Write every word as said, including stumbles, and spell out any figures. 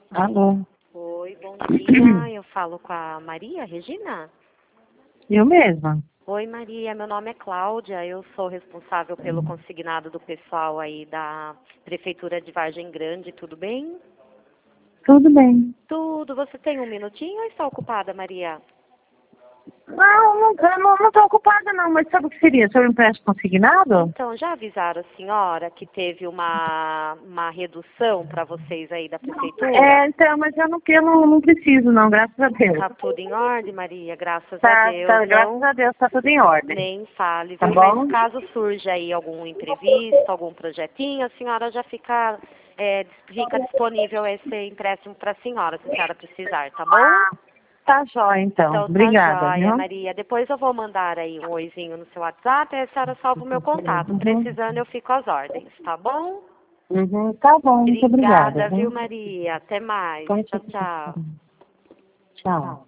Alô? Oi, bom dia. Eu falo com a Maria Regina? Eu mesma. Oi, Maria. Meu nome é Cláudia. Eu sou responsável pelo consignado do pessoal aí da Prefeitura de Vargem Grande. Tudo bem? Tudo bem. Tudo. Você tem um minutinho ou está ocupada, Maria? Não, não, eu não, não tô ocupada não, mas sabe o que seria? Sobre empréstimo consignado? Então, já avisaram a senhora que teve uma, uma redução para vocês aí da Prefeitura? É, então, mas eu não, eu não, não preciso não, graças a Deus. Tá tudo em ordem, Maria? Graças a Tá, Deus, tá, não? graças a Deus tá tudo em ordem. Nem fale, Tá viu? bom? Mas caso surja aí algum imprevisto, algum projetinho, a senhora já fica, é, fica disponível esse empréstimo para a senhora, se a senhora precisar, tá bom? Tá jóia então. Então tá Obrigada, joia, viu? Maria. Depois eu vou mandar aí um oizinho no seu WhatsApp, aí a senhora salva o meu contato. Uhum. Precisando, eu fico às ordens, tá bom? Uhum, tá bom, muito obrigada, Obrigada, viu, viu? Maria? Até mais. Pode Tchau, ficar. tchau. Tchau.